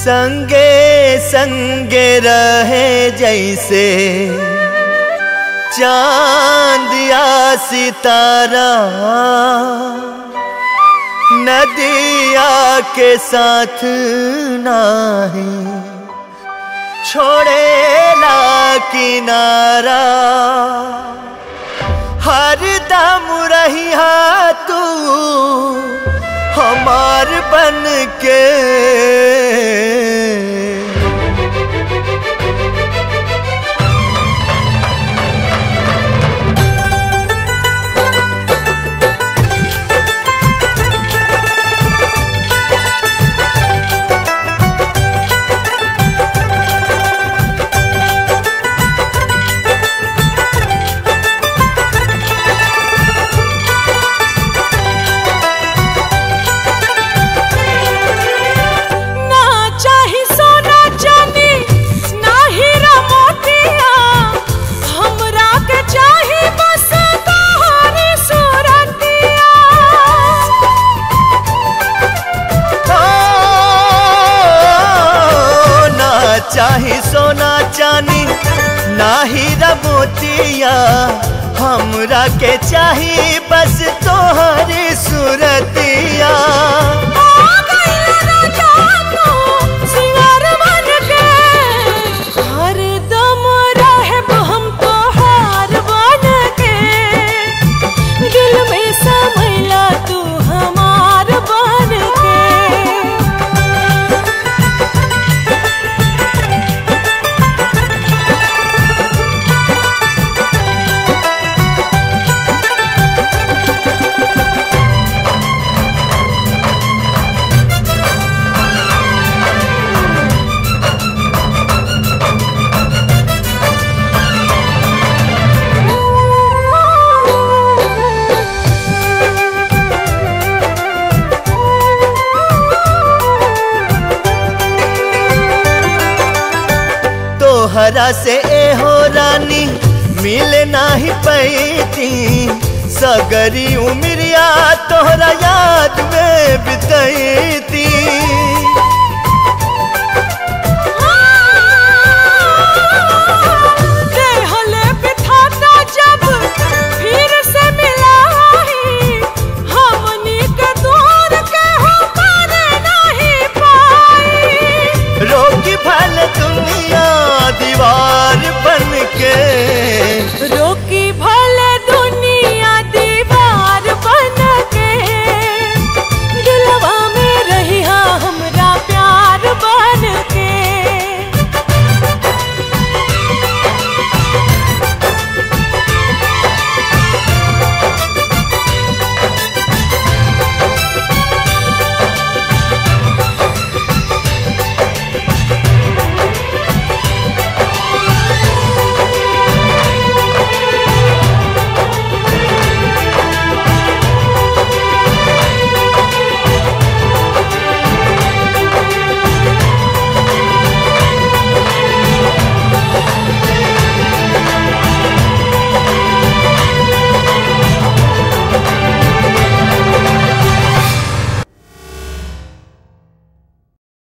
संगे संगे रहे जैसे चांद या सितारा, नदिया के साथ नहीं छोड़ेला किनारा। हर दम रहिया तू हमार बन के, चाहे सोना चांदी ना हीरा मोतिया, हमरा के चाही बस तोहरी सूरतिया। हर दम रहब हम तोहार बन के, दिल में समैला तू हमार बन के। तोहरा से एहो रानी मिले नाही पैती, सगरी उमरिया तोहरा याद में बितैती।